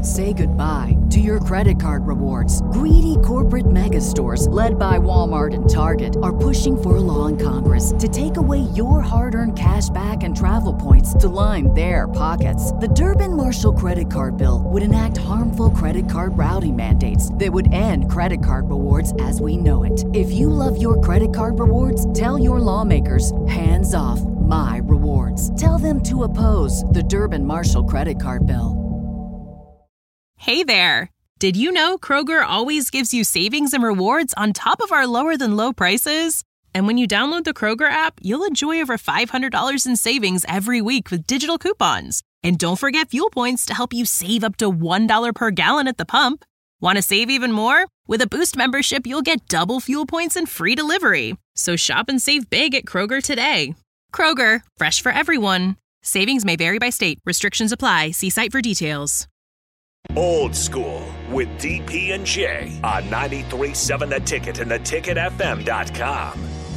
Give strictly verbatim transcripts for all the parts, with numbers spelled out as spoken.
Say goodbye to your credit card rewards. Greedy corporate mega stores, led by Walmart and Target, are pushing for a law in Congress to take away your hard-earned cash back and travel points to line their pockets. The Durbin-Marshall credit card bill would enact harmful credit card routing mandates that would end credit card rewards as we know it. If you love your credit card rewards, tell your lawmakers, hands off my rewards. Tell them to oppose the Durbin-Marshall credit card bill. Hey there! Did you know Kroger always gives you savings and rewards on top of our lower-than-low prices? And when you download the Kroger app, you'll enjoy over five hundred dollars in savings every week with digital coupons. And don't forget fuel points to help you save up to one dollar per gallon at the pump. Want to save even more? With a Boost membership, you'll get double fuel points and free delivery. So shop and save big at Kroger today. Kroger, fresh for everyone. Savings may vary by state. Restrictions apply. See site for details. Old School with D P and J on ninety-three point seven The Ticket and the ticket f m dot com.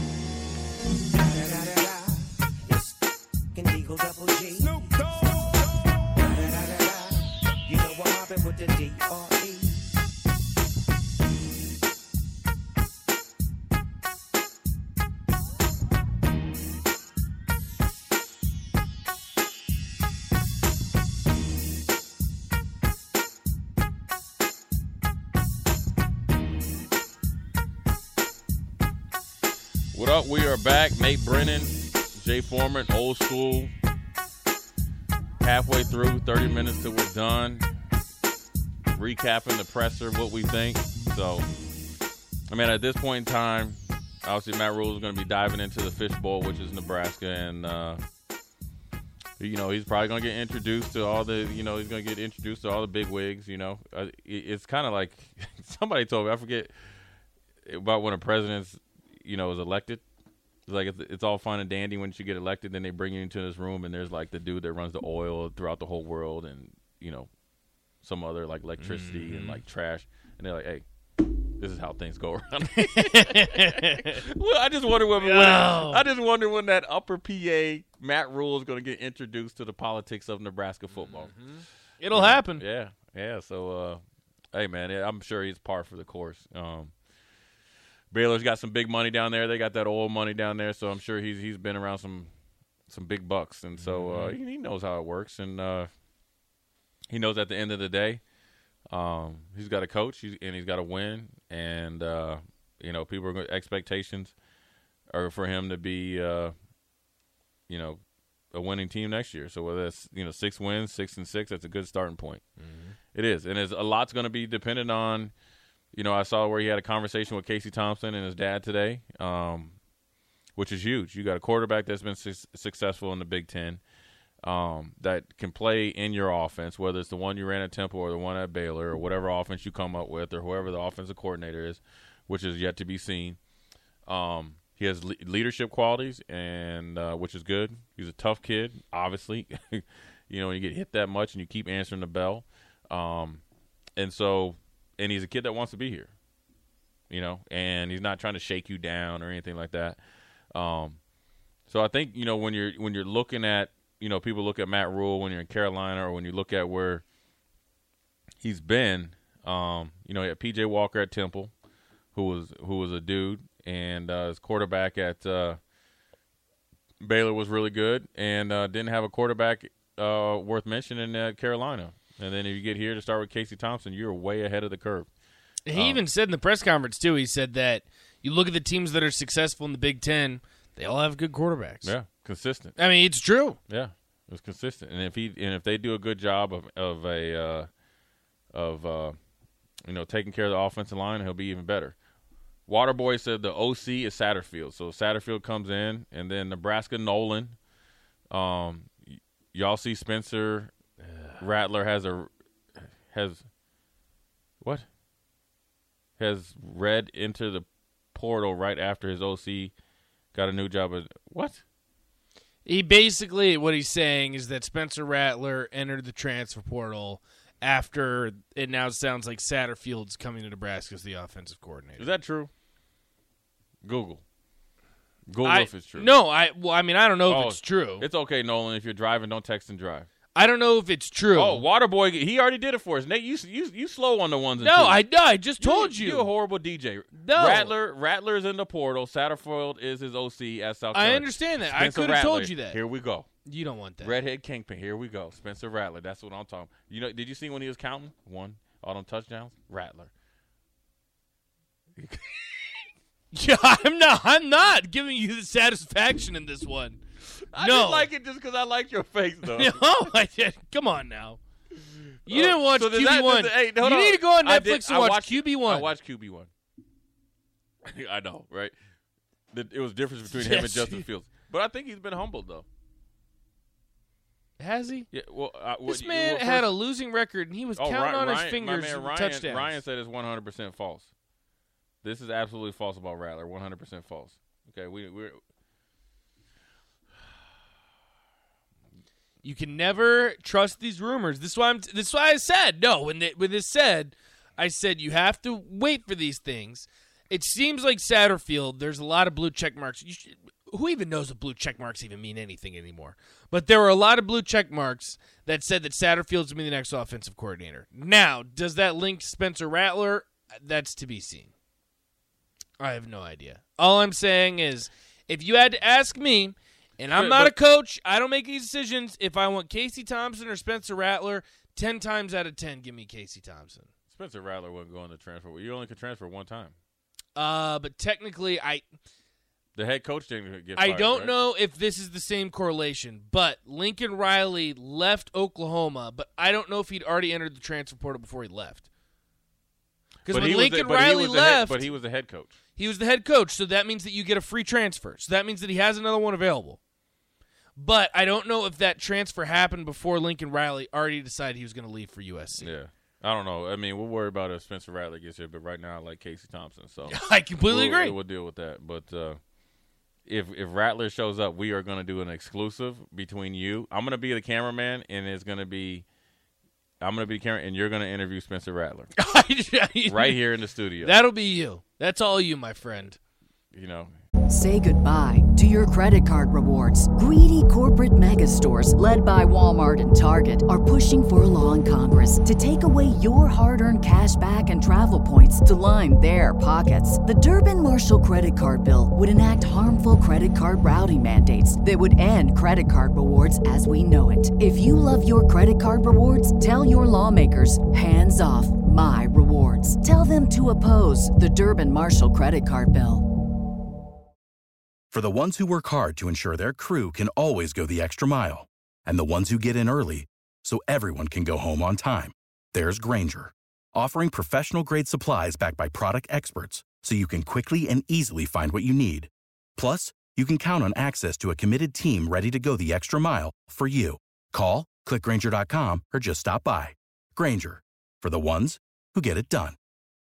What up? We are back. Nate Brennan, Jay Foreman, Old School. Halfway through, thirty minutes till we're done. Recapping the presser, what we think. So, I mean, at this point in time, obviously Matt Rhule is going to be diving into the fishbowl, which is Nebraska, and uh, you know he's probably going to get introduced to all the, you know, he's going to get introduced to all the big wigs. You know, uh, it, it's kind of like somebody told me, I forget about when a president's, you know, is elected. It's like it's, it's all fine and dandy once you get elected. Then they bring you into this room, and there's like the dude that runs the oil throughout the whole world, and you know, some other like electricity mm-hmm. and like trash. And they're like, "Hey, this is how things go around." Well, I just wonder when, when I just wonder when that upper P A Matt Rhule is going to get introduced to the politics of Nebraska football. Mm-hmm. It'll yeah, happen. Yeah, yeah. So, uh, hey, man, I'm sure he's par for the course. Um, Baylor's got some big money down there. They got that oil money down there, so I'm sure he's he's been around some some big bucks, and so uh, he, he knows how it works, and uh, he knows at the end of the day, um, he's got a coach, he's, and he's got to win, and uh, you know, people are going, expectations are for him to be, uh, you know, a winning team next year. So whether that's, you know, six wins, six and six, that's a good starting point. Mm-hmm. It is, and it's, a lot's going to be dependent on. You know, I saw where he had a conversation with Casey Thompson and his dad today, um, which is huge. You got a quarterback that's been su- successful in the Big Ten um, that can play in your offense, whether it's the one you ran at Temple or the one at Baylor or whatever offense you come up with or whoever the offensive coordinator is, which is yet to be seen. Um, he has le- leadership qualities, and uh, which is good. He's a tough kid, obviously. You know, when you get hit that much and you keep answering the bell. Um, and so – and he's a kid that wants to be here, you know, and he's not trying to shake you down or anything like that. Um, so I think, you know, when you're when you're looking at, you know, people look at Matt Rhule when you're in Carolina or when you look at where he's been, um, you know, he had P J Walker at Temple, who was who was a dude, and uh, his quarterback at uh, Baylor was really good, and uh, didn't have a quarterback uh, worth mentioning at Carolina. And then if you get here to start with Casey Thompson, you're way ahead of the curve. He um, even said in the press conference, too, he said that you look at the teams that are successful in the Big Ten, they all have good quarterbacks. Yeah, consistent. I mean, it's true. Yeah, it's consistent. And if he and if they do a good job of of a uh, of uh, you know, taking care of the offensive line, he'll be even better. Waterboy said the O C is Satterfield. So Satterfield comes in, and then Nebraska Nolan. Um, y- y'all see Spencer Rattler has a has what has read into the portal right after his O C got a new job at what? He basically, what he's saying is that Spencer Rattler entered the transfer portal after it now sounds like Satterfield's coming to Nebraska as the offensive coordinator. Is that true? Google. Google I, if it's true. No, I well, I mean, I don't know oh, if it's true. It's okay, Nolan. If you're driving, don't text and drive. I don't know if it's true. Oh, Waterboy, he already did it for us. Nate, you you you slow on the ones and no, twos. I no, I just told you. You're a horrible D J. No. Rattler, Rattler's in the portal. Satterfield is his O C at South I Carolina. understand that. Spencer I could have Rattler, told you that. Here we go. You don't want that. Redhead Kingpin. Here we go. Spencer Rattler. That's what I'm talking. You know? Did you see when he was counting? One. All them touchdowns. Rattler. Yeah, I'm not. I'm not giving you the satisfaction in this one. I no. didn't like it just because I liked your face, though. No, I did. Come on now. You Uh, didn't watch so does Q B that- one. does- hey, you hold need on. to go on I Netflix did- and I watch watched, Q B one. I watched Q B one. I know, right? The, it was difference between him and Yes. Justin Fields. But I think he's been humbled, though. Has he? Yeah. Well, uh, This what, man well, had a first- losing record, and he was oh, counting Ryan, on his Ryan- fingers my man with Ryan, touchdowns. Ryan said it's one hundred percent false. This is absolutely false about Rattler. one hundred percent false. Okay, we we're You can never trust these rumors. This is why I'm. This is why I said no. When they, when this said, I said you have to wait for these things. It seems like Satterfield. There's a lot of blue check marks. You should, who even knows if blue check marks even mean anything anymore? But there were a lot of blue check marks that said that Satterfield's going to be the next offensive coordinator. Now, does that link Spencer Rattler? That's to be seen. I have no idea. All I'm saying is, if you had to ask me, and I'm But- not but- a coach, I don't make these decisions. If I want Casey Thompson or Spencer Rattler, ten times out of ten, give me Casey Thompson. Spencer Rattler wasn't going to transfer. You only could transfer one time. Uh, but technically, I The head coach didn't get I fired, don't right? know if this is the same correlation, but Lincoln Riley left Oklahoma, but I don't know if he'd already entered the transfer portal before he left. Because But when he was the- Lincoln but he Riley was the head- left, but he was the head coach. he was the head coach, so that means that you get a free transfer. So that means that he has another one available. But I don't know if that transfer happened before Lincoln Riley already decided he was going to leave for U S C. Yeah. I don't know. I mean, we'll worry about if Spencer Rattler gets here, but right now I like Casey Thompson. So I completely we'll, agree. We'll deal with that. But uh, if if Rattler shows up, we are going to do an exclusive between you. I'm going to be the cameraman, and it's going to be I'm going to be the camera, and you're going to interview Spencer Rattler right here in the studio. That'll be you. That's all you, my friend. You know. Say goodbye to your credit card rewards. Greedy corporate mega stores, led by Walmart and Target, are pushing for a law in Congress to take away your hard-earned cash back and travel points to line their pockets. The Durbin-Marshall credit card bill would enact harmful credit card routing mandates that would end credit card rewards as we know it. If you love your credit card rewards, tell your lawmakers, hands off my rewards. Tell them to oppose the Durbin-Marshall credit card bill. For the ones who work hard to ensure their crew can always go the extra mile, and the ones who get in early so everyone can go home on time, there's Grainger, offering professional-grade supplies backed by product experts so you can quickly and easily find what you need. Plus, you can count on access to a committed team ready to go the extra mile for you. Call, click Grainger dot com, or just stop by. Grainger, for the ones who get it done.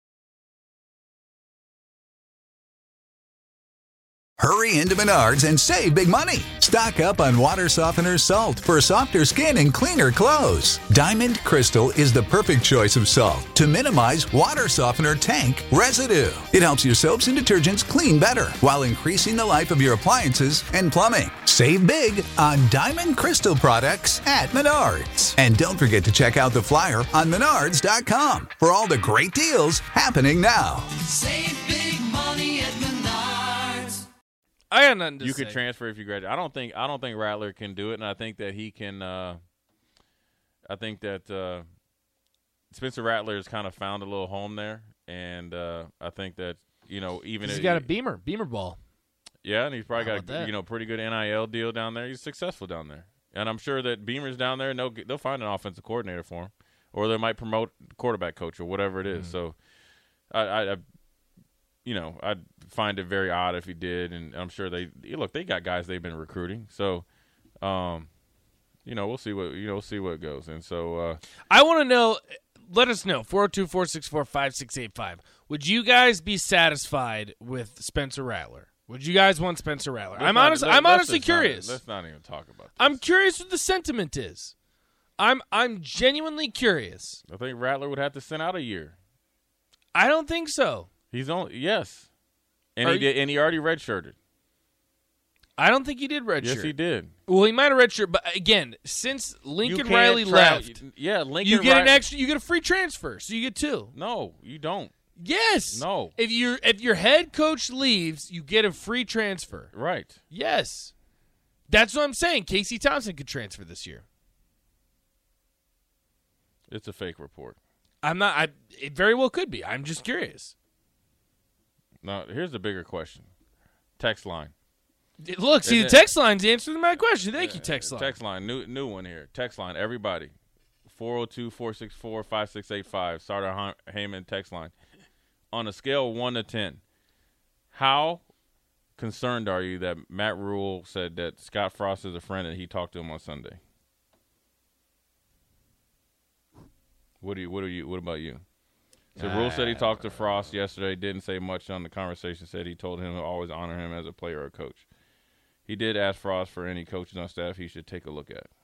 Hurry into Menards and save big money. Stock up on water softener salt for softer skin and cleaner clothes. Diamond Crystal is the perfect choice of salt to minimize water softener tank residue. It helps your soaps and detergents clean better while increasing the life of your appliances and plumbing. Save big on Diamond Crystal products at Menards. And don't forget to check out the flyer on menards dot com for all the great deals happening now. Save big money at Menards. I got nothing to You say. could transfer if you graduate. I don't think I don't think Rattler can do it, and I think that he can. Uh, I think that uh, Spencer Rattler has kind of found a little home there, and uh, I think that you know even He's if, got a beamer, beamer ball. yeah, and he's probably How got about a that? you know pretty good N I L deal down there. He's successful down there, and I'm sure that Beamer's down there, and they'll get- they'll find an offensive coordinator for him, or they might promote quarterback coach or whatever it is. Mm. So, I. I, I You know, I'd find it very odd if he did, and I'm sure they look. They got guys they've been recruiting, so, um, you know, we'll see what you know, we'll see what goes. And so, uh, I want to know. Let us know. four oh two, four six four, five six eight five. Would you guys be satisfied with Spencer Rattler? Would you guys want Spencer Rattler? let's I'm not- honest. let- I'm let's honestly just not- curious. let's not even talk about. This. I'm curious what the sentiment is. I'm I'm genuinely curious. I think Rattler would have to send out a year. I don't think so. He's on yes, and Are he you- did, and he already redshirted. I don't think he did redshirt. Yes, he did. Well, he might have redshirt, but again, since Lincoln You can't Riley tra- left, Yeah, Lincoln you get Riley. an extra. You get a free transfer, so you get two. No, you don't. Yes. No. If your if your head coach leaves, you get a free transfer. Right. Yes. That's what I'm saying. Casey Thompson could transfer this year. It's a fake report. I'm not. I. It very well could be. I'm just curious. Now, here's the bigger question. Text line. Look, see, the text line's answering my question. Thank you, text line. Text line. New new one here. Text line. Everybody. four oh two, four six four, five six eight five. Starter Ha- Heyman text line. On a scale of one to ten, how concerned are you that Matt Rule said that Scott Frost is a friend and he talked to him on Sunday? What do you? What do you? What about you? So Rule said he talked to Frost yesterday. Didn't say much on the conversation. Said he told him to always honor him as a player or coach. He did ask Frost for any coaches on staff he should take a look at.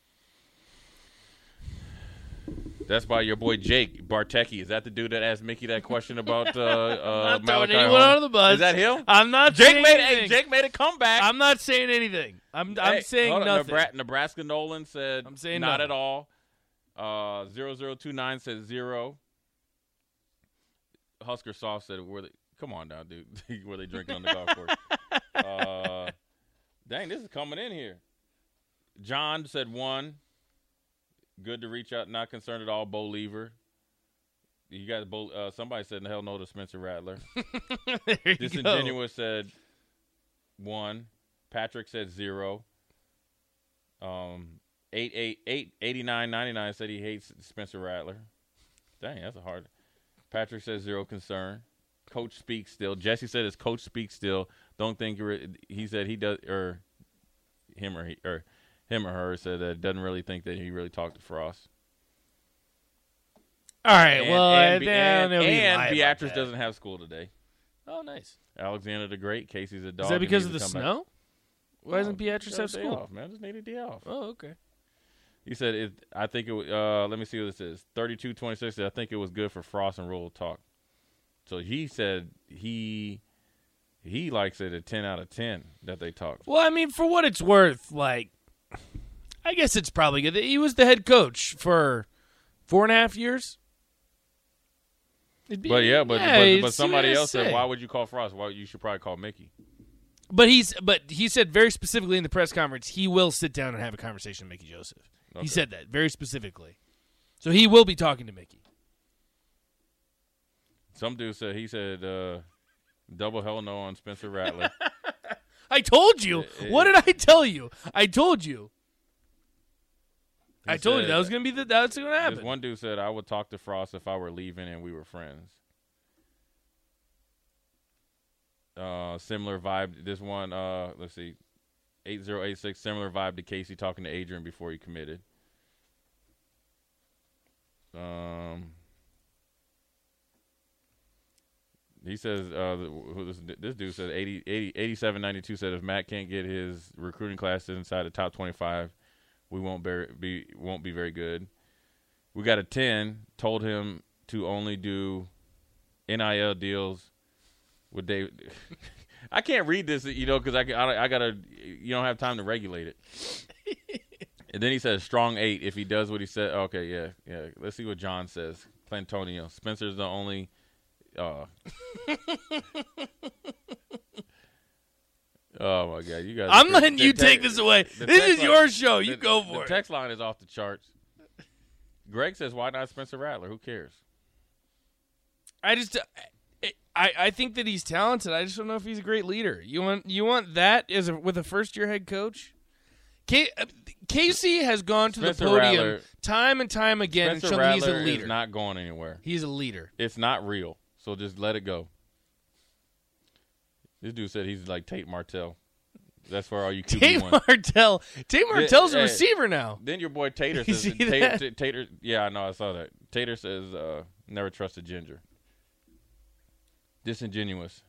That's by your boy Jake Bartecki. Is that the dude that asked Mickey that question about uh, uh, I'm not throwing Malachi anyone Holmes? under the bus. Is that him? I'm not Jake saying made anything. hey, Jake made a comeback. I'm not saying anything. I'm I'm Hey, saying hold on. nothing. Nebra- Nebraska Nolan said I'm saying not nothing. at all. Uh, zero zero two nine said zero. Husker Soft said, "Were they? Come on now, dude. Were they drinking on the golf course?" uh, dang, this is coming in here. John said one. Good to reach out. Not concerned at all. Bo Lever. You guys both. Uh, somebody said, "Hell no" to Spencer Rattler. There you Disingenuous said one. Patrick said zero. Um, eight eight eight eighty nine ninety nine said he hates Spencer Rattler. Dang, that's a hard. Patrick says zero concern. Coach speaks still. Jesse said his coach speaks still. Don't think you're, he said he does or him or he or him or her said that doesn't really think that he really talked to Frost. All right. And, well, and, uh, Be- then and, it'll be and lie about Beatrice that. doesn't have school today. Oh, nice. Alexander the Great. Casey's a dog. Is that and because of needs the to come snow? Why doesn't back. Beatrice Just have got a day school? Off, man, just need a day off. Oh, okay. He said, it, I think it. Uh, let me see what this is. thirty-two twenty-six. I think it was good for Frost and Rule to talk. So he said he he likes it a ten out of ten that they talked. Well, I mean, for what it's worth, like, I guess it's probably good. He was the head coach for four and a half years. It'd be- But yeah, but yeah, but, see but what somebody I else said, say. why would you call Frost? Why you should probably call Mickey. But he's but he said very specifically in the press conference he will sit down and have a conversation with Mickey Joseph. Okay. He said that very specifically. So he will be talking to Mickey. Some dude said he said uh, double hell no on Spencer Rattler. I told you. Eh, eh, What did I tell you? I told you. He I told you said- that was gonna be the that's gonna This happen. one dude said I would talk to Frost if I were leaving and we were friends. Uh, similar vibe. This one, uh, let's see, eight zero eight six. Similar vibe to Casey talking to Adrian before he committed. Um, he says uh, who this, this dude said eighty, eighty, eighty-seven ninety-two said if Matt can't get his recruiting class inside the top twenty-five, we won't be, be won't be very good. We got a ten. Told him to only do N I L deals with David. I can't read this, you know, because I, I I gotta. You don't have time to regulate it. And then he says strong eight if he does what he said. Okay, yeah, yeah. Let's see what John says. Plantonio. Spencer's the only. Uh, oh my God, you guys! I'm the- letting the you te- take this away. the This text is line- your show. You the- go the for it. text line is off the charts. Greg says, "Why not Spencer Rattler? Who cares?" I just, I, I think that he's talented. I just don't know if he's a great leader. You want, you want that as a, with a first year head coach. K, uh, Casey has gone to Spencer the podium Rattler- time and time again Spencer and shown that he's a Rattler leader. is not going anywhere. He's a leader. It's not real. So just let it go. This dude said he's like Tate Martell. That's for all you Q B Tate one. Martell. Tate Martell's a hey. receiver now. Then your boy Tater You says see Tater, that? Tater, Tater. Yeah, I know. I saw that. Tater says uh, never trust a ginger. Disingenuous.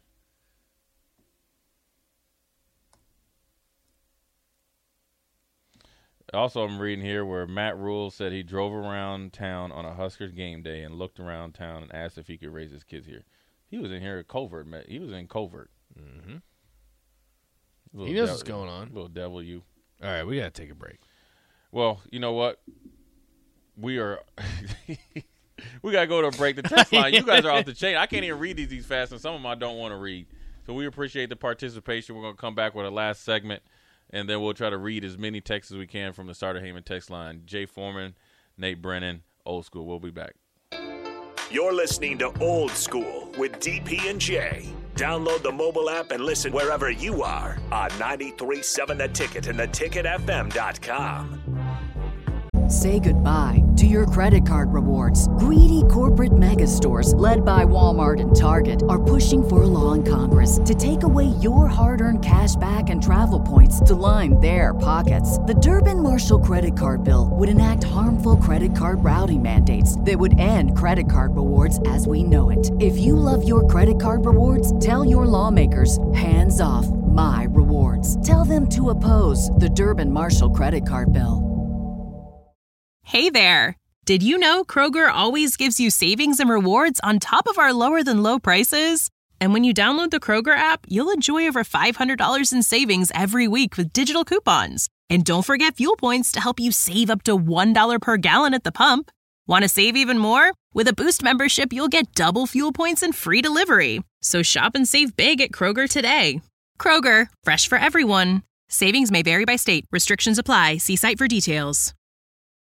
Also, I'm reading here where Matt Rule said he drove around town on a Huskers game day and looked around town and asked if he could raise his kids here. He was in here at Covert. He was in Covert. Mm-hmm. Little He knows devil- what's going on. Little devil, you. All right, we got to take a break. Well, you know what? We are. We got to go to a break. The text line, you guys are off the chain. I can't even read these, these fast, and some of them I don't want to read. So we appreciate the participation. We're going to come back with a last segment, and then we'll try to read as many texts as we can from the Starter Heyman text line. Jay Foreman, Nate Brennan, Old School. We'll be back. You're listening to Old School with D P and J. Download the mobile app and listen wherever you are on ninety-three point seven The Ticket and the ticket f m dot com. Say goodbye to your credit card rewards. Greedy corporate mega stores, led by Walmart and Target, are pushing for a law in Congress to take away your hard-earned cash back and travel points to line their pockets. The Durbin-Marshall credit card bill would enact harmful credit card routing mandates that would end credit card rewards as we know it. If you love your credit card rewards, tell your lawmakers, hands off my rewards. Tell them to oppose the Durbin-Marshall credit card bill. Hey there! Did you know Kroger always gives you savings and rewards on top of our lower-than-low prices? And when you download the Kroger app, you'll enjoy over five hundred dollars in savings every week with digital coupons. And don't forget fuel points to help you save up to one dollar per gallon at the pump. Want to save even more? With a Boost membership, you'll get double fuel points and free delivery. So shop and save big at Kroger today. Kroger, fresh for everyone. Savings may vary by state. Restrictions apply. See site for details.